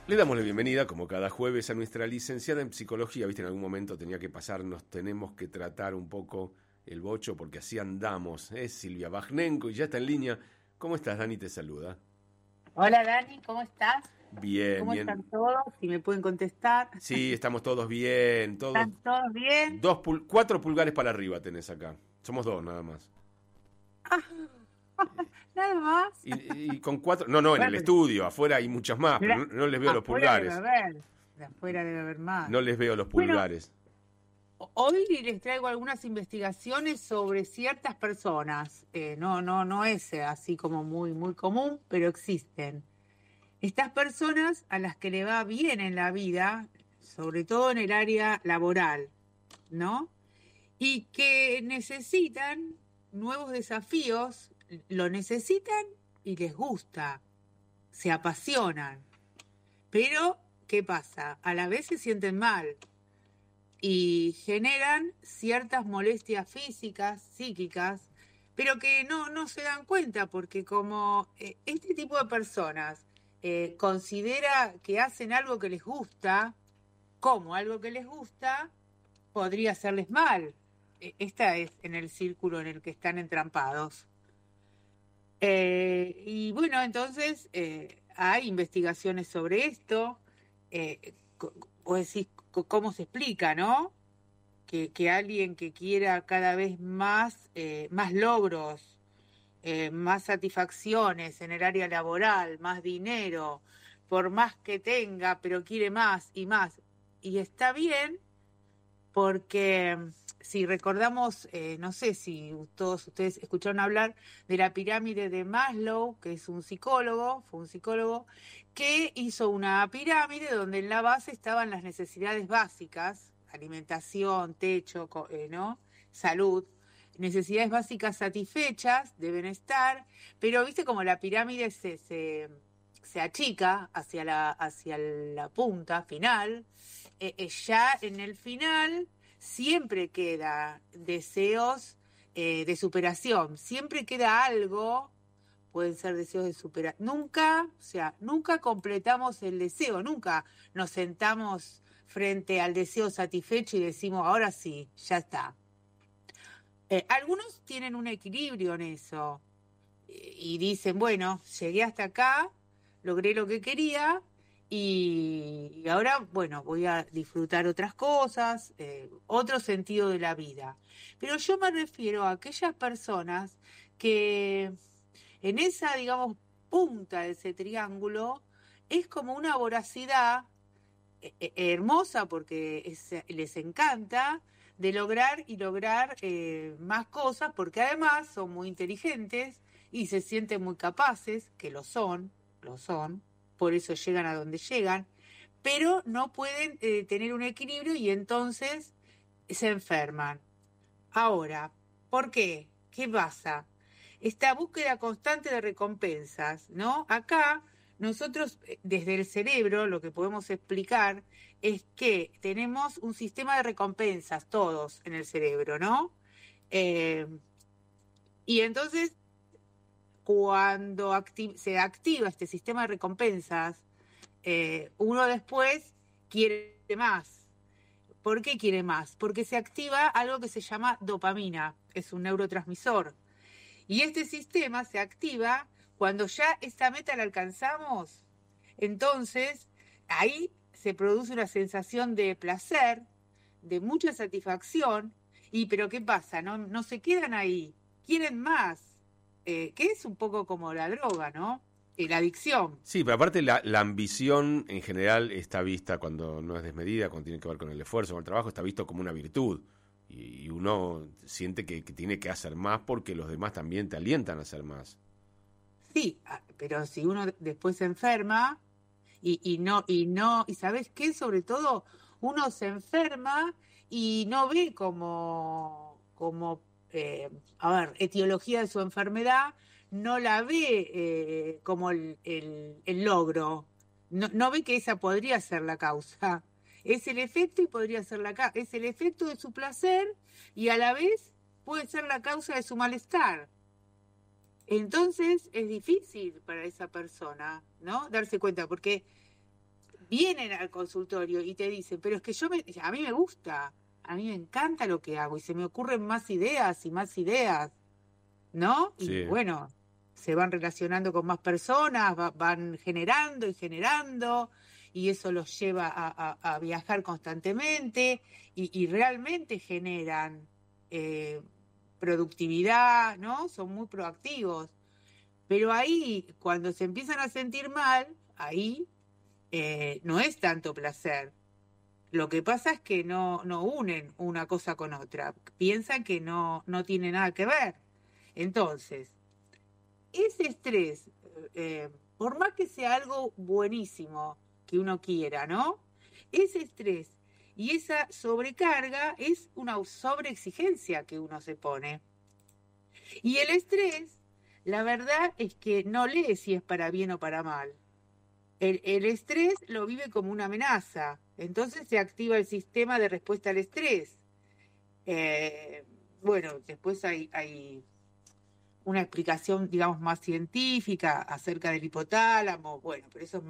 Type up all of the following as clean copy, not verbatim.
Le damos la bienvenida, como cada jueves, a nuestra licenciada en psicología. Viste, en algún momento tenía que pasarnos, tenemos que tratar un poco el bocho, porque así andamos. Es Silvia Bajnenko y ya está en línea. ¿Cómo estás, Dani? Te saluda. Hola Dani, ¿cómo estás? Bien, ¿Cómo están bien. todos? Si me pueden contestar. Sí, estamos todos bien, todos. ¿Están todos bien? 4 pulgares para arriba tenés acá. Somos 2 nada más. Ah, nada más. Y con 4, no, en el Bueno, estudio, afuera hay muchas más, pero mira, no les veo los afuera debe pulgares. haber, de afuera debe haber más. No les veo los Bueno, pulgares. hoy les traigo algunas investigaciones sobre ciertas personas. No es así como muy común, pero existen. Estas personas a las que le va bien en la vida, sobre todo en el área laboral, ¿no? Y que necesitan nuevos desafíos, lo necesitan y les gusta, se apasionan. Pero, ¿qué pasa? A la vez se sienten mal y generan ciertas molestias físicas, psíquicas, pero que no se dan cuenta porque como este tipo de personas considera que hacen algo que les gusta, como algo que les gusta, podría hacerles mal. Esta es en el círculo en el que están entrampados. Y bueno, entonces hay investigaciones sobre esto. O decís, ¿cómo se explica, no? Que alguien que quiera cada vez más logros, más satisfacciones en el área laboral, más dinero, por más que tenga, pero quiere más y más. Y está bien, porque si recordamos, no sé si todos ustedes escucharon hablar de la pirámide de Maslow, que es un psicólogo, fue un psicólogo, que hizo una pirámide donde en la base estaban las necesidades básicas, alimentación, techo, ¿no? Salud, necesidades básicas satisfechas deben estar, pero viste como la pirámide se achica hacia la punta final. Ya en el final siempre queda deseos de superación, siempre queda algo, pueden ser deseos de superación. Nunca completamos el deseo, nunca nos sentamos frente al deseo satisfecho y decimos, ahora sí, ya está. Algunos tienen un equilibrio en eso y dicen, bueno, llegué hasta acá, logré lo que quería y ahora, bueno, voy a disfrutar otras cosas, otro sentido de la vida. Pero yo me refiero a aquellas personas que en esa, digamos, punta de ese triángulo es como una voracidad hermosa porque les encanta de lograr y lograr más cosas porque además son muy inteligentes y se sienten muy capaces, que lo son, por eso llegan a donde llegan, pero no pueden tener un equilibrio y entonces se enferman. Ahora, ¿por qué? ¿Qué pasa? Esta búsqueda constante de recompensas, ¿no? Acá nosotros desde el cerebro lo que podemos explicar es que tenemos un sistema de recompensas todos en el cerebro, ¿no? Eh, y entonces cuando se activa este sistema de recompensas, uno después quiere más. ¿Por qué quiere más? Porque se activa algo que se llama dopamina, es un neurotransmisor. Y este sistema se activa cuando ya esta meta la alcanzamos. Entonces, ahí se produce una sensación de placer, de mucha satisfacción, pero ¿qué pasa? No se quedan ahí, quieren más, que es un poco como la droga, ¿no? La adicción. Sí, pero aparte la ambición en general está vista cuando no es desmedida, cuando tiene que ver con el esfuerzo, con el trabajo, está visto como una virtud. Y uno siente que tiene que hacer más porque los demás también te alientan a hacer más. Sí, pero si uno después se enferma y ¿sabes qué? Sobre todo, uno se enferma y no ve a ver, etiología de su enfermedad, no la ve como el logro, no ve que esa podría ser la causa. Es el efecto y podría ser es el efecto de su placer y a la vez puede ser la causa de su malestar. Entonces es difícil para esa persona, ¿no? Darse cuenta, porque vienen al consultorio y te dicen, pero es que a mí me gusta, a mí me encanta lo que hago y se me ocurren más ideas y más ideas, ¿no? Y Sí. bueno, se van relacionando con más personas, van generando y generando, y eso los lleva a viajar constantemente y realmente generan productividad, ¿no? Son muy proactivos. Pero ahí, cuando se empiezan a sentir mal, ahí no es tanto placer. Lo que pasa es que no unen una cosa con otra, piensan que no tiene nada que ver. Entonces, ese estrés, por más que sea algo buenísimo que uno quiera, ¿no? Ese estrés y esa sobrecarga es una sobreexigencia que uno se pone. Y el estrés, la verdad es que no lee si es para bien o para mal. El estrés lo vive como una amenaza, entonces se activa el sistema de respuesta al estrés. Bueno, después hay una explicación, digamos, más científica acerca del hipotálamo, bueno, pero eso es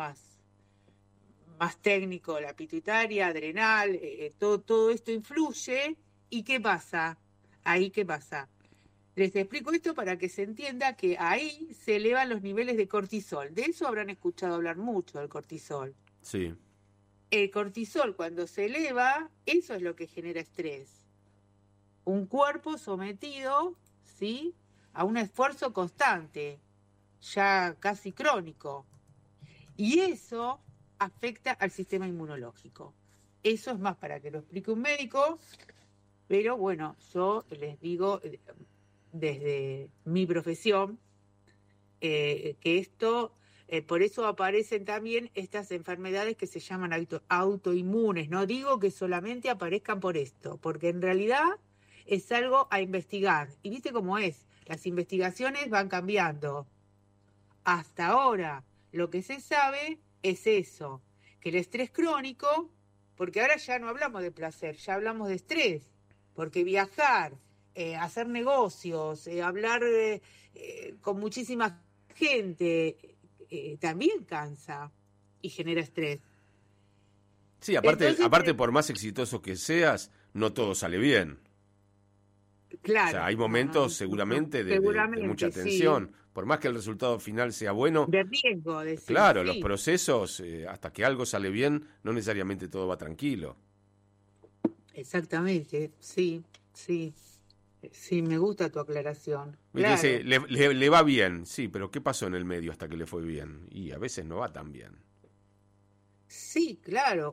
más técnico, la pituitaria, adrenal, todo esto influye. ¿Y qué pasa? Ahí, ¿qué pasa? Les explico esto para que se entienda que ahí se elevan los niveles de cortisol. De eso habrán escuchado hablar mucho, del cortisol. Sí. El cortisol, cuando se eleva, eso es lo que genera estrés. Un cuerpo sometido, ¿sí?, a un esfuerzo constante, ya casi crónico. Y eso afecta al sistema inmunológico. Eso es más para que lo explique un médico, pero bueno, yo les digo desde mi profesión que esto, por eso aparecen también estas enfermedades que se llaman autoinmunes. No digo que solamente aparezcan por esto, porque en realidad es algo a investigar. Y viste cómo es, las investigaciones van cambiando. Hasta ahora lo que se sabe es eso, que el estrés crónico, porque ahora ya no hablamos de placer, ya hablamos de estrés, porque viajar, hacer negocios, hablar con muchísima gente, también cansa y genera estrés. Sí, aparte por más exitoso que seas, no todo sale bien. Claro. O sea, hay momentos seguramente de mucha tensión. Sí. Por más que el resultado final sea bueno. De riesgo, decir, claro, sí. Los procesos, hasta que algo sale bien, no necesariamente todo va tranquilo. Exactamente, sí. Sí, me gusta tu aclaración. Claro. Claro. Le va bien, sí, pero ¿qué pasó en el medio hasta que le fue bien? Y a veces no va tan bien. Sí, claro.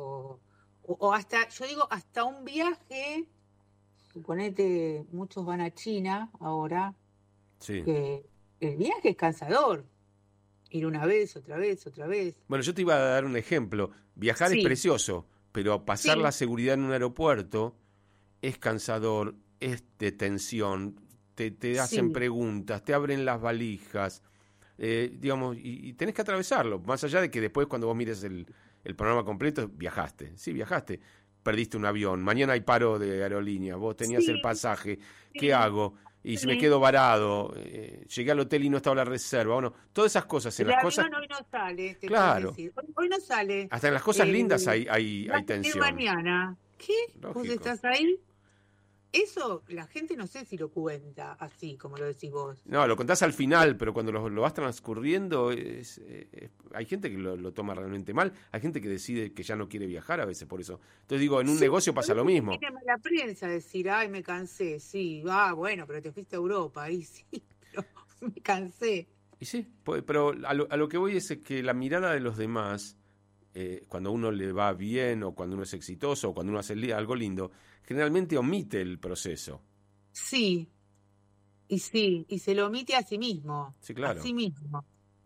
O hasta, yo digo, hasta un viaje. Suponete, muchos van a China ahora, Sí. que el viaje es cansador. Ir una vez, otra vez, otra vez. Bueno, yo te iba a dar un ejemplo. Viajar Sí. es precioso, pero pasar Sí. la seguridad en un aeropuerto es cansador, es de tensión, te hacen Sí. preguntas, te abren las valijas, digamos, y tenés que atravesarlo. Más allá de que después cuando vos mires el panorama completo, viajaste. Sí, viajaste. Perdiste un avión, mañana hay paro de aerolínea, vos tenías el pasaje, ¿qué Sí. hago? Y si me quedo varado, llegué al hotel y no estaba la reserva, bueno, todas esas cosas, en El las avión cosas, hoy no sale, te claro, puedo decir. Hoy no sale. hasta en las cosas lindas hay Va a salir tensión, mañana. ¿Qué? ¿Vos lógico. estás ahí? Eso la gente no sé si lo cuenta así, como lo decís vos. No, lo contás al final, pero cuando lo vas transcurriendo, hay gente que lo toma realmente mal, hay gente que decide que ya no quiere viajar a veces por eso. Entonces digo, en un negocio pasa lo mismo. Tiene mala prensa decir, ay, me cansé, sí, bueno, pero te fuiste a Europa, ahí sí, pero me cansé. Y sí, pero a lo que voy es que la mirada de los demás, cuando a uno le va bien, o cuando uno es exitoso, o cuando uno hace algo lindo, generalmente omite el proceso. Sí, y se lo omite a sí mismo. Sí, claro. A sí mismo.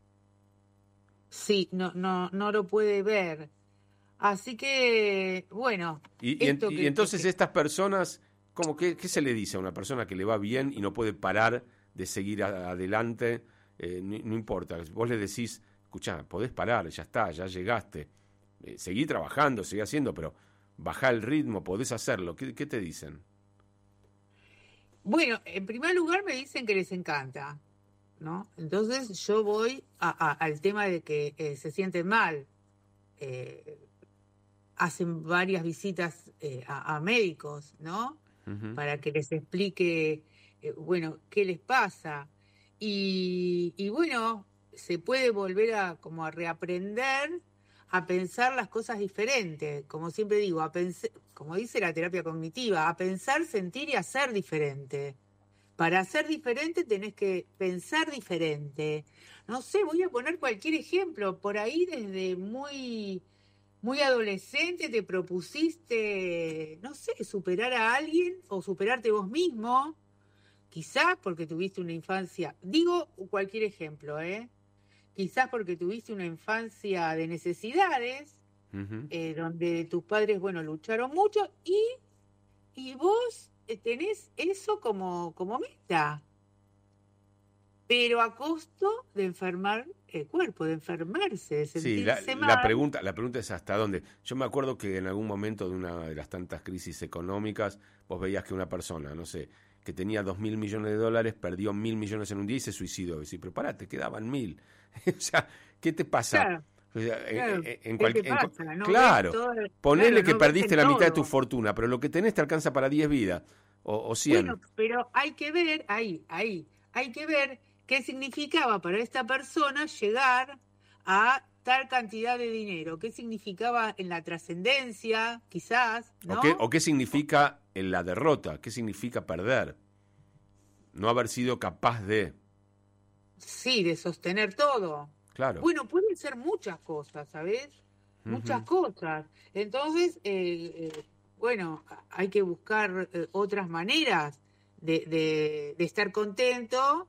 Sí, no lo puede ver. Así que, bueno. Y entonces estas personas, ¿qué se le dice a una persona que le va bien y no puede parar de seguir adelante? No importa, vos le decís, escuchá, podés parar, ya está, ya llegaste. Seguí trabajando, seguí haciendo, pero bajá el ritmo, podés hacerlo. ¿Qué te dicen? Bueno, en primer lugar me dicen que les encanta, ¿no? Entonces yo voy al tema de que se sienten mal. hacen varias visitas a médicos, ¿no? Ujú. Para que les explique, bueno, qué les pasa. Y bueno, se puede volver a como a reaprender a pensar las cosas diferentes, como siempre digo, a pensar, como dice la terapia cognitiva, a pensar, sentir y hacer diferente. Para ser diferente tenés que pensar diferente. No sé, voy a poner cualquier ejemplo. Por ahí desde muy adolescente te propusiste, no sé, superar a alguien o superarte vos mismo, quizás porque tuviste una infancia, digo cualquier ejemplo, ¿eh? Quizás porque tuviste una infancia de necesidades, Ujú. donde tus padres, bueno, lucharon mucho y vos tenés eso como meta, pero a costo de enfermar el cuerpo, de enfermarse, de Sí, sentirse mal. la pregunta es hasta dónde. Yo me acuerdo que en algún momento de una de las tantas crisis económicas, vos veías que una persona, no sé, que tenía 2.000 millones de dólares, perdió 1.000 millones en un día y se suicidó. Y decís, pero pará, te quedaban 1.000. O sea, ¿qué te pasa? Claro, O sea, claro, ¿qué te pasa? No ves claro, todo, claro, ponele que no ves perdiste el la mitad de tu todo. fortuna, pero lo que tenés te alcanza para 10 vidas o 100. Bueno, pero hay que ver, hay que ver qué significaba para esta persona llegar a tal cantidad de dinero, qué significaba en la trascendencia, quizás, ¿no? O qué significa en la derrota? ¿Qué significa perder? No haber sido capaz de. Sí, de sostener todo. Claro. Bueno, pueden ser muchas cosas, ¿sabes? Muchas Ujú. cosas. Entonces, bueno, hay que buscar otras maneras de estar contento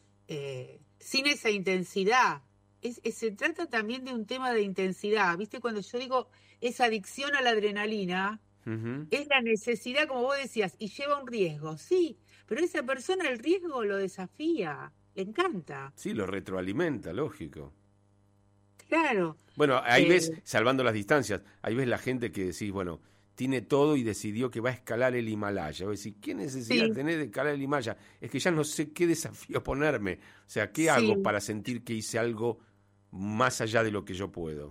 sin esa intensidad. Se trata también de un tema de intensidad. ¿Viste? Cuando yo digo esa adicción a la adrenalina, Ujú. es la necesidad, como vos decías, y lleva un riesgo, sí, pero esa persona el riesgo lo desafía, le encanta. Sí, lo retroalimenta, lógico. Claro, Bueno, ahí ves, eh, salvando las distancias, ahí ves la gente que decís, bueno, tiene todo y decidió que va a escalar el Himalaya. Vos decís, ¿qué necesidad sí, tenés de escalar el Himalaya? Es que ya no sé qué desafío ponerme. O sea, ¿qué hago sí, para sentir que hice algo más allá de lo que yo puedo?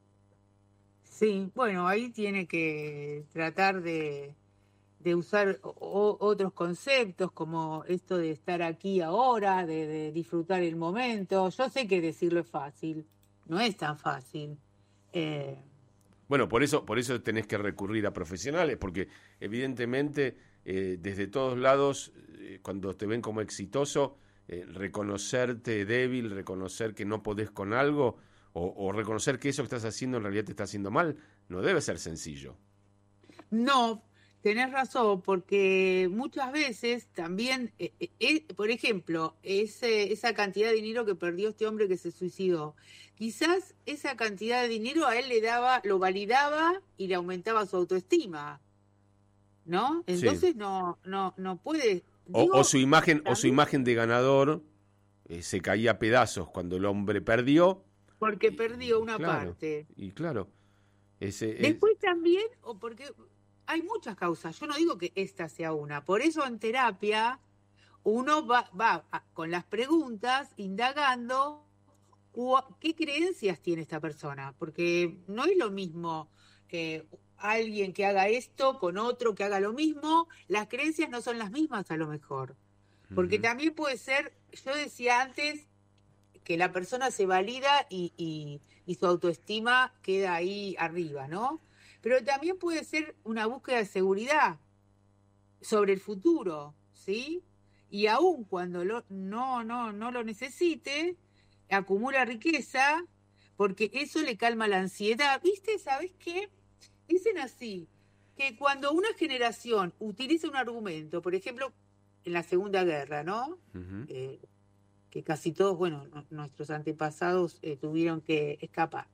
sí. Bueno, ahí tiene que tratar de usar otros conceptos como esto de estar aquí ahora, de disfrutar el momento. Yo sé que decirlo es fácil, no es tan fácil. Eh, Bueno, por eso tenés que recurrir a profesionales, porque evidentemente desde todos lados, cuando te ven como exitoso, reconocerte débil, reconocer que no podés con algo, o reconocer que eso que estás haciendo en realidad te está haciendo mal, no debe ser sencillo. No, tenés razón, porque muchas veces también, por ejemplo, esa cantidad de dinero que perdió este hombre que se suicidó, quizás esa cantidad de dinero a él le daba, lo validaba y le aumentaba su autoestima, ¿no? Sí. Entonces no puede, digo, O su también imagen de ganador se caía a pedazos cuando el hombre perdió. porque perdió una Claro, parte. y claro, ese, Después también, o porque hay muchas causas, yo no digo que esta sea una, por eso en terapia uno con las preguntas indagando qué creencias tiene esta persona, porque no es lo mismo alguien que haga esto con otro que haga lo mismo, las creencias no son las mismas a lo mejor, porque ujú. también puede ser, yo decía antes, que la persona se valida y su autoestima queda ahí arriba, ¿no? Pero también puede ser una búsqueda de seguridad sobre el futuro, ¿sí? Y aun cuando no lo necesite, acumula riqueza porque eso le calma la ansiedad. ¿Viste? ¿Sabes qué? Dicen así, que cuando una generación utiliza un argumento, por ejemplo, en la Segunda Guerra, ¿no? Ujú. Eh, que casi todos, bueno, nuestros antepasados tuvieron que escapar.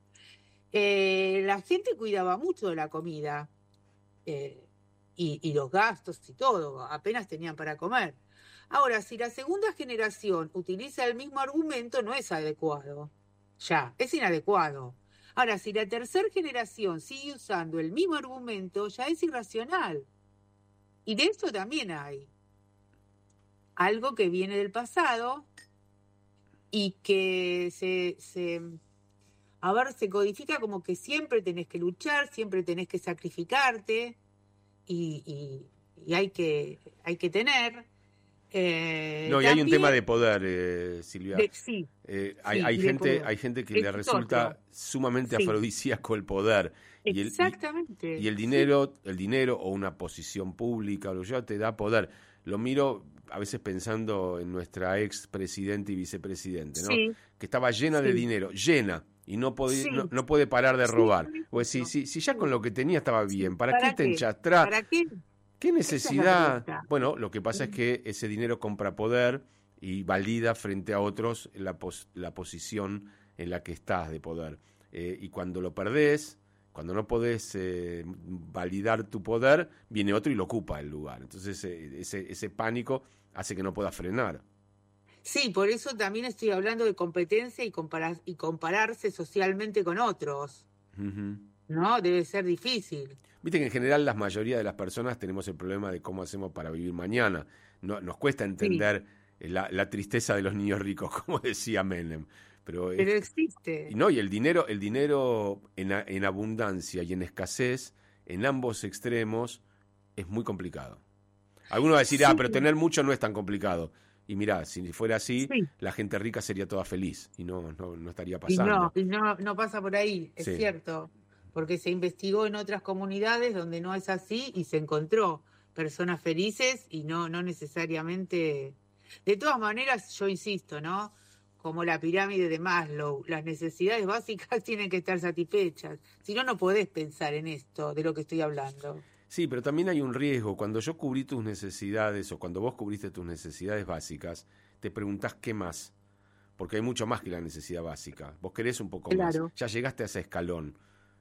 La gente cuidaba mucho de la comida eh, y los gastos y todo, apenas tenían para comer. Ahora, si la segunda generación utiliza el mismo argumento, no es adecuado. Ya, es inadecuado. Ahora, si la tercera generación sigue usando el mismo argumento, ya es irracional. Y de eso también hay. Algo que viene del pasado y que a ver, se codifica como que siempre tenés que luchar, siempre tenés que sacrificarte y, y hay que tener. No, y hay un tema También, de poder, Silvia. sí, Hay, sí, y de poder. hay gente que le Ese es otro, resulta sumamente sí, afrodisíaco el poder y exactamente, sí, el dinero o una posición pública o lo que sea, te da poder. Lo miro a veces pensando en nuestra ex presidente y vicepresidente, ¿no? sí, Que estaba llena de sí, dinero, llena, y sí, no puede parar de sí, robar. por Pues si, eso, si ya con sí, lo que tenía estaba bien, sí. ¿para qué ¿Para te qué? enchastrás? ¿Para qué? ¿Qué Esa es la necesidad? pregunta. Bueno, lo que pasa es que ese dinero compra poder y valida frente a otros la posición en la que estás de poder. Y cuando lo perdés, cuando no podés validar tu poder, viene otro y lo ocupa el lugar. Entonces ese pánico hace que no puedas frenar. Sí, por eso también estoy hablando de competencia y compararse socialmente con otros, Ujú. ¿no? Debe ser difícil. Viste que en general la mayoría de las personas tenemos el problema de cómo hacemos para vivir mañana. Nos cuesta Sí, entender la tristeza de los niños ricos, como decía Menem. Pero pero y existe. no, y el dinero en abundancia y en escasez, en ambos extremos, es muy complicado. Algunos va a decir, Sí, pero tener mucho no es tan complicado. Y mirá, si fuera así, sí. la gente rica sería toda feliz y no estaría pasando. No pasa por ahí, es Sí. cierto, porque se investigó en otras comunidades donde no es así y se encontró personas felices y no necesariamente. De todas maneras, yo insisto, ¿no? Como la pirámide de Maslow, las necesidades básicas tienen que estar satisfechas. Si no, no podés pensar en esto de lo que estoy hablando. Sí, pero también hay un riesgo. Cuando yo cubrí tus necesidades o cuando vos cubriste tus necesidades básicas, te preguntás qué más. Porque hay mucho más que la necesidad básica. Vos querés un poco más. Claro, Ya llegaste a ese escalón.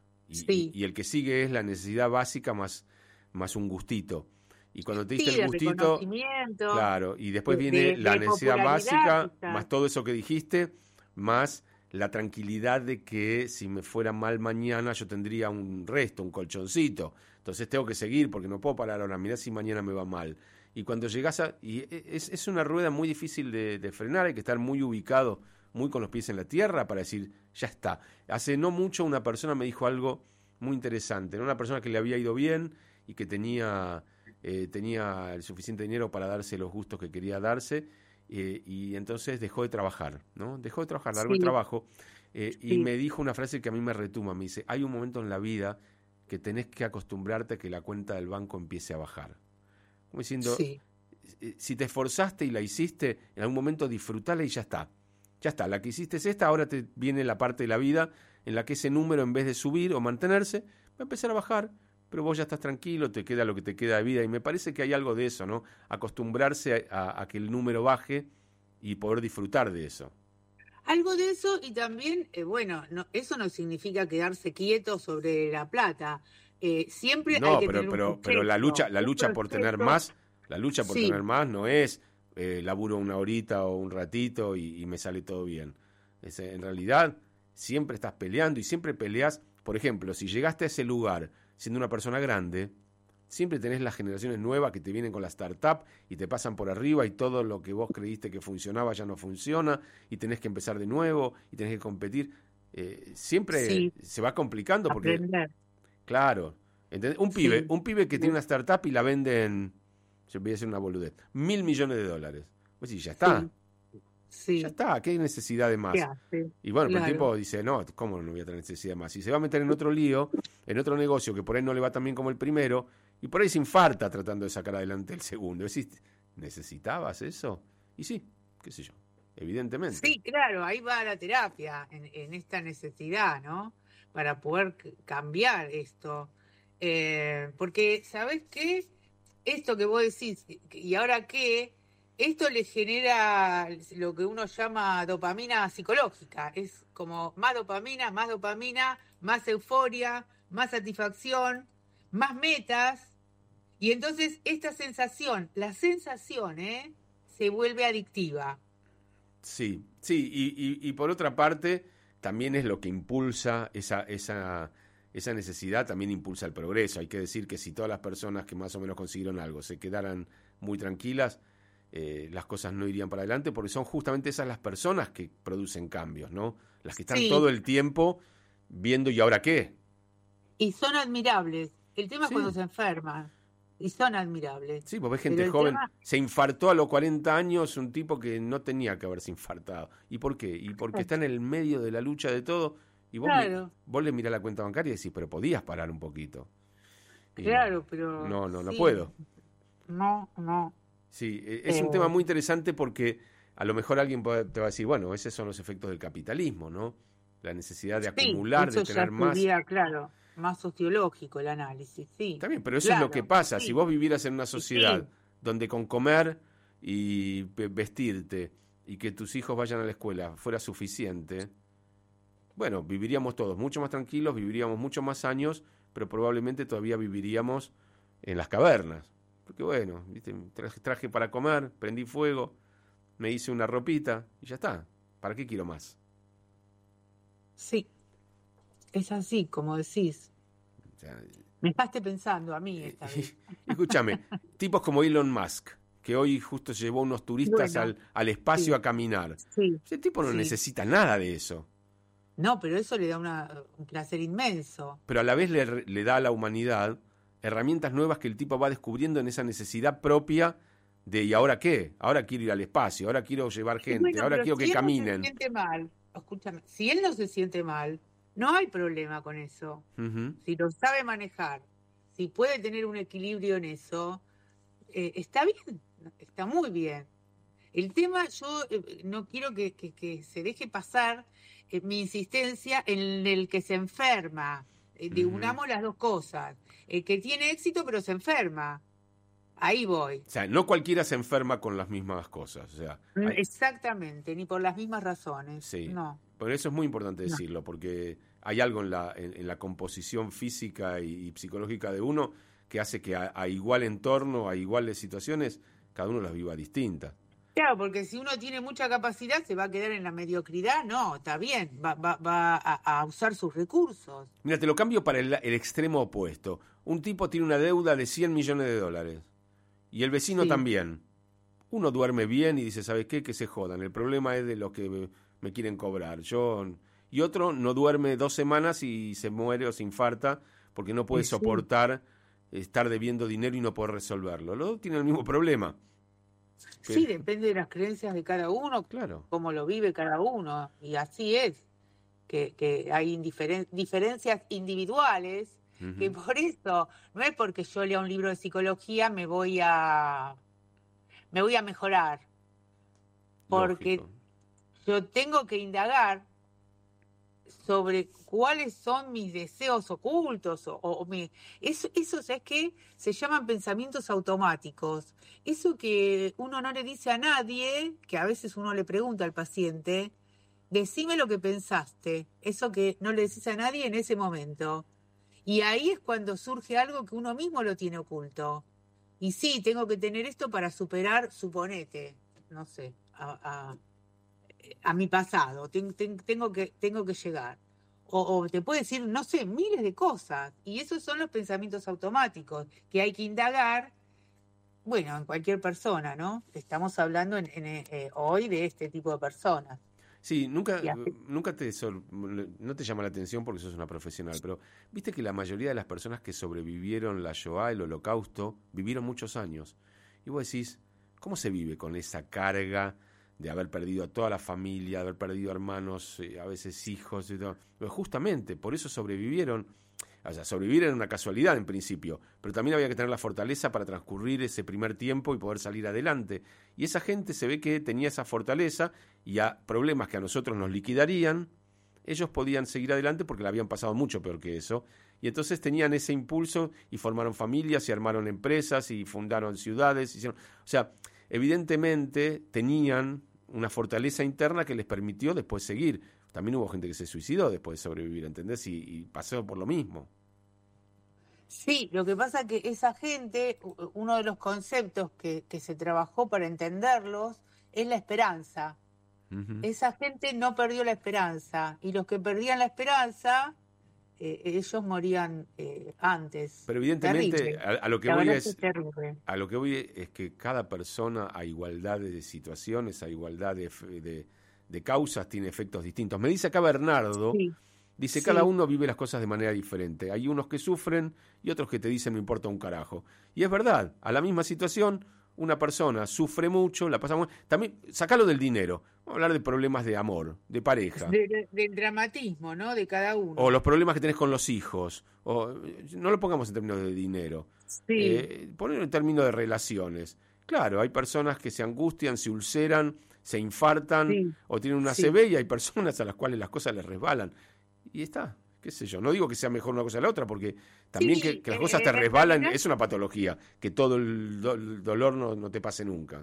sí. Y el que sigue es la necesidad básica más un gustito. Y cuando te diste Sí, el de gustito, reconocimiento, claro, y después viene la de necesidad popularidad, básica, quizás. más todo eso que dijiste, más la tranquilidad de que si me fuera mal mañana yo tendría un resto, un colchoncito. Entonces tengo que seguir porque no puedo parar ahora, mirá si mañana me va mal. Y cuando llegas a... Y es una rueda muy difícil de frenar, hay que estar muy ubicado, muy con los pies en la tierra para decir, ya está. Hace no mucho una persona me dijo algo muy interesante, ¿no? Una persona que le había ido bien y que tenía el suficiente dinero para darse los gustos que quería darse, y entonces dejó de trabajar, ¿no? Dejó de trabajar, largo el Sí, trabajo, y sí, me dijo una frase que a mí me retuma, me dice, hay un momento en la vida que tenés que acostumbrarte a que la cuenta del banco empiece a bajar. Como diciendo, sí. si te esforzaste y la hiciste, en algún momento disfrutala y ya está. Ya está, la que hiciste es esta, ahora te viene la parte de la vida en la que ese número, en vez de subir o mantenerse, va a empezar a bajar, pero vos ya estás tranquilo, te queda lo que te queda de vida, y me parece que hay algo de eso, ¿no? Acostumbrarse a que el número baje y poder disfrutar de eso. Algo de eso y también, bueno, eso no significa quedarse quieto sobre la plata. Siempre hay No, que tener un pero proyecto, la un lucha por tener proyecto, más, la lucha por sí, tener más no es laburo una horita o un ratito y me sale todo bien. En realidad, siempre estás peleando y siempre peleas. Por ejemplo, si llegaste a ese lugar siendo una persona grande, siempre tenés las generaciones nuevas que te vienen con la startup y te pasan por arriba y todo lo que vos creíste que funcionaba ya no funciona y tenés que empezar de nuevo y tenés que competir. Siempre sí, se va complicando porque aprender, claro. ¿Entendés? sí, Un pibe que tiene una startup y la vende en, yo voy a hacer una boludez, $1.000 millones. Pues sí, sí, ya sí, está, ¿qué necesidad de ¿qué más? hace? Y bueno, pero el Claro, tipo dice, no, ¿cómo no voy a tener necesidad de más? Y se va a meter en otro lío, en otro negocio que por ahí no le va tan bien como el primero, y por ahí se infarta tratando de sacar adelante el segundo. Decís, ¿necesitabas eso? Y sí, qué sé yo, evidentemente. sí, claro, ahí va la terapia, en esta necesidad, ¿no? Para poder cambiar esto. Porque, ¿sabés qué? Esto que vos decís, ¿y ahora qué? Esto le genera lo que uno llama dopamina psicológica. Es como más dopamina, más euforia, más satisfacción, más metas. Y entonces esta sensación, la sensación, se vuelve adictiva. Sí, sí, y por otra parte, también es lo que impulsa esa necesidad, también impulsa el progreso. Hay que decir que si todas las personas que más o menos consiguieron algo se quedaran muy tranquilas, las cosas no irían para adelante, porque son justamente esas las personas que producen cambios, ¿no? Las que están Sí, todo el tiempo viendo, ¿y ahora qué? y son admirables. El tema es cuando Sí, se enferman, y son admirables. sí, vos ves Pero gente el joven, tema, se infartó a los 40 años, un tipo que no tenía que haberse infartado. ¿Y por qué? Y porque está en el medio de la lucha de todo, y claro, vos le mirás la cuenta bancaria y decís, pero podías parar un poquito. Y no, claro, pero no sí, puedo. no, no. Sí, es un tema Eh, muy interesante porque a lo mejor alguien te va a decir, bueno, esos son los efectos del capitalismo, ¿no? La necesidad de sí, acumular, de eso ya tener más. sería, claro, más sociológico el análisis, sí, Está bien, pero eso es lo que claro, pasa. Si sí, vos vivieras en una y sociedad sí, donde con comer y vestirte y que tus hijos vayan a la escuela fuera suficiente, bueno, viviríamos todos mucho más tranquilos, viviríamos mucho más años, pero probablemente todavía viviríamos en las cavernas. Porque bueno, ¿viste? Traje para comer, prendí fuego, me hice una ropita y ya está. ¿Para qué quiero más? sí, es así, como decís. O sea, Me dejaste pensando a mí esta vez. escúchame, tipos como Elon Musk, que hoy justo llevó unos turistas Bueno, al espacio sí, a caminar. sí, Ese tipo no sí. necesita nada de eso, No, pero eso le da un placer inmenso. pero a la vez le da a la humanidad herramientas nuevas que el tipo va descubriendo en esa necesidad propia de ¿y ahora qué? Ahora quiero ir al espacio, ahora quiero llevar Y gente, bueno, ahora pero quiero que si él no se caminen. siente mal, escúchame, si él no se siente mal, no hay problema con eso. Ujú. Si lo sabe manejar, si puede tener un equilibrio en eso, está bien, está muy bien. El tema, yo no quiero que se deje pasar mi insistencia en el que se enferma. Ujú. Unamos las dos cosas. El que tiene éxito pero se enferma. Ahí voy. O sea, no cualquiera se enferma con las mismas cosas. O sea, Exactamente, ni por las mismas razones. sí. No, Por eso es muy importante no. decirlo, porque hay algo en la composición física y psicológica de uno que hace que a igual entorno, a iguales situaciones, cada uno las viva distintas. Claro, porque si uno tiene mucha capacidad, se va a quedar en la mediocridad. No, está bien, va a usar sus recursos. Mira, te lo cambio para el extremo opuesto. Un tipo tiene una deuda de 100 millones de dólares y el vecino Sí, también. Uno duerme bien y dice, ¿sabes qué? Que se jodan. El problema es de lo que me quieren cobrar. Y otro no duerme 2 semanas y se muere o se infarta porque no puede y sí. soportar estar debiendo dinero y no poder resolverlo. Los dos tienen el mismo problema. Sí, Pero, depende de las creencias de cada uno, claro. cómo lo vive cada uno. Y así es, que hay diferencias individuales, que Ujú. por eso, no es porque yo lea un libro de psicología me voy a mejorar, porque Lógico. yo tengo que indagar sobre cuáles son mis deseos ocultos eso, ¿sabes qué? Se llaman pensamientos automáticos. Eso que uno no le dice a nadie, que a veces uno le pregunta al paciente, decime lo que pensaste, eso que no le decís a nadie en ese momento. Y ahí es cuando surge algo que uno mismo lo tiene oculto. Y sí, tengo que tener esto para superar, suponete, no sé, a mi pasado, tengo que llegar. O te puede decir, no sé, miles de cosas. Y esos son los pensamientos automáticos que hay que indagar, bueno, en cualquier persona, ¿no? Estamos hablando hoy de este tipo de personas. Sí, Y así- no te llama la atención porque sos una profesional, pero viste que la mayoría de las personas que sobrevivieron la Shoah, el Holocausto, vivieron muchos años. Y vos decís, ¿cómo se vive con esa carga de haber perdido a toda la familia, de haber perdido hermanos, a veces hijos y todo? Pero justamente, por eso sobrevivieron. O sea, sobrevivir era una casualidad en principio, pero también había que tener la fortaleza para transcurrir ese primer tiempo y poder salir adelante. Y esa gente se ve que tenía esa fortaleza y a problemas que a nosotros nos liquidarían, ellos podían seguir adelante porque la habían pasado mucho peor que eso. Y entonces tenían ese impulso y formaron familias y armaron empresas y fundaron ciudades. O sea, evidentemente tenían una fortaleza interna que les permitió después seguir. También hubo gente que se suicidó después de sobrevivir, ¿entendés? Y pasó por lo mismo. Sí, lo que pasa que esa gente, uno de los conceptos que se trabajó para entenderlos es la esperanza. Ujú. Esa gente no perdió la esperanza y los que perdían la esperanza ellos morían antes. Pero evidentemente Terrible. a lo que La voy verdad es... que es terrible. A lo que voy es que cada persona, a igualdad de situaciones, a igualdad de causas, tiene efectos distintos. Me dice acá Bernardo, Sí, dice, cada sí, uno vive las cosas de manera diferente. Hay unos que sufren y otros que te dicen no importa un carajo. Y es verdad, a la misma situación, una persona sufre mucho, la pasa muy... También, sacalo del dinero. Vamos a hablar de problemas de amor, de pareja. del dramatismo, ¿no? De cada O uno. los problemas que tenés con los hijos. O, no lo pongamos en términos de dinero. Sí, Ponerlo en términos de relaciones. Claro, hay personas que se angustian, se ulceran, se infartan sí, o tienen una sí. ACV y hay personas a las cuales las cosas les resbalan. Y está, qué sé yo. No digo que sea mejor una cosa que la otra, porque también Sí, que las cosas te en resbalan realidad, es una patología, que todo el dolor no te pase nunca.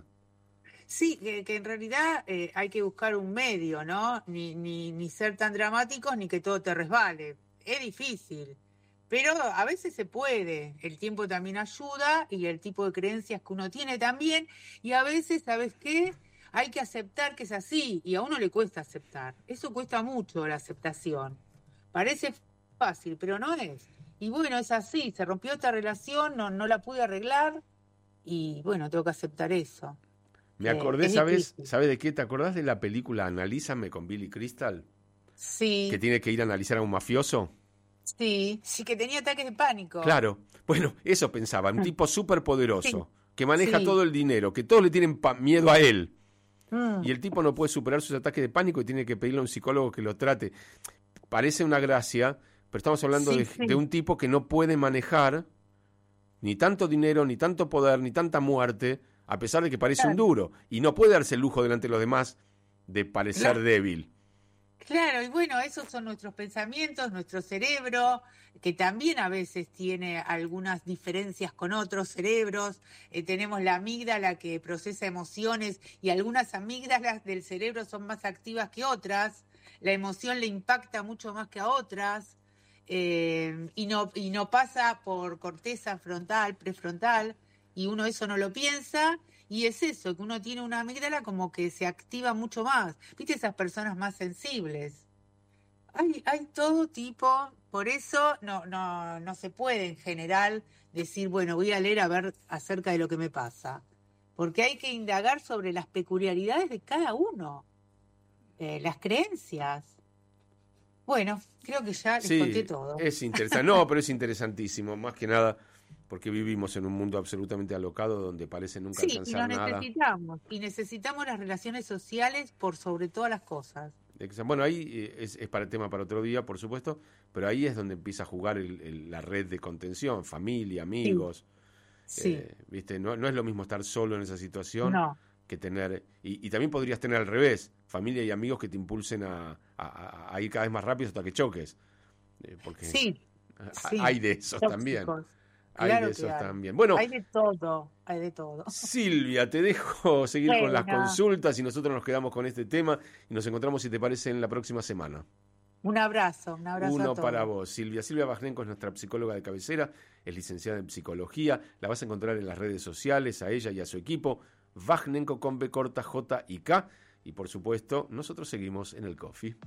sí, que en realidad hay que buscar un medio, ¿no? Ni ser tan dramáticos ni que todo te resbale. Es difícil, pero a veces se puede. El tiempo también ayuda y el tipo de creencias que uno tiene también. Y a veces, ¿sabes qué? Hay que aceptar que es así y a uno le cuesta aceptar. Eso cuesta mucho, la aceptación. Parece fácil, pero no es. Y bueno, es así. Se rompió esta relación, no la pude arreglar y bueno, tengo que aceptar eso. Me acordé, Es difícil. ¿sabes de qué? ¿Te acordás de la película Analízame con Billy Crystal? Que Sí, tiene que ir a analizar a un mafioso. sí, sí que tenía ataques de pánico. Claro, bueno, eso pensaba, un tipo súper Sí, poderoso, que maneja sí. todo el dinero, que todos le tienen miedo a él, Mm, y el tipo no puede superar sus ataques de pánico y tiene que pedirle a un psicólogo que lo trate. Parece una gracia, pero estamos hablando sí, de sí. un tipo que no puede manejar ni tanto dinero, ni tanto poder, ni tanta muerte, a pesar de que parece un Claro, duro, y no puede darse el lujo delante de los demás de parecer claro, débil. claro, y bueno, esos son nuestros pensamientos, nuestro cerebro, que también a veces tiene algunas diferencias con otros cerebros. Tenemos la amígdala que procesa emociones y algunas amígdalas del cerebro son más activas que otras. La emoción le impacta mucho más que a otras. Y no pasa por corteza frontal, prefrontal, y uno eso no lo piensa, y es eso, que uno tiene una amígdala como que se activa mucho más. ¿Viste esas personas más sensibles? Hay todo tipo, por eso no se puede en general decir, bueno, voy a leer a ver acerca de lo que me pasa, porque hay que indagar sobre las peculiaridades de cada uno, las creencias. Bueno, creo que ya les conté Sí, todo. es interesante. No, pero es interesantísimo, más que nada porque vivimos en un mundo absolutamente alocado donde parece nunca Sí, y alcanzar lo nada. necesitamos, y necesitamos las relaciones sociales por sobre todas las cosas. Bueno, ahí es para el tema para otro día, por supuesto, pero ahí es donde empieza a jugar la red de contención, familia, Sí, amigos, sí, ¿viste? No es lo mismo estar solo en esa situación no, que tener, y también podrías tener al revés, familia y amigos que te impulsen a ir cada vez más rápido hasta que choques, porque sí, hay sí, de esos también, tóxicos, hay de claro que esos hay. también. Bueno, Hay de todo, hay de todo. Silvia, te dejo seguir con las Bueno, consultas y nosotros nos quedamos con este tema y nos encontramos, si te parece, en la próxima semana. un abrazo a Uno para todos. vos, Silvia. Silvia Bajnenko es nuestra psicóloga de cabecera, es licenciada en psicología. La vas a encontrar en las redes sociales, a ella y a su equipo. Bajnenko con B corta, J y K. Y por supuesto, nosotros seguimos en el Coffee.